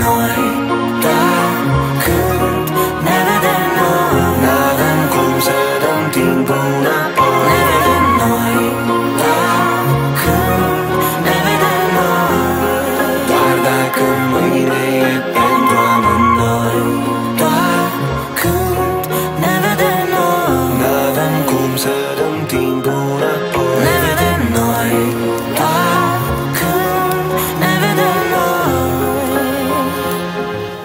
noi, dar când ne vedem noi, n-avem cum să dăm timpul înapoi. Ne vedem noi, dar când ne vedem noi, doar dacă mâine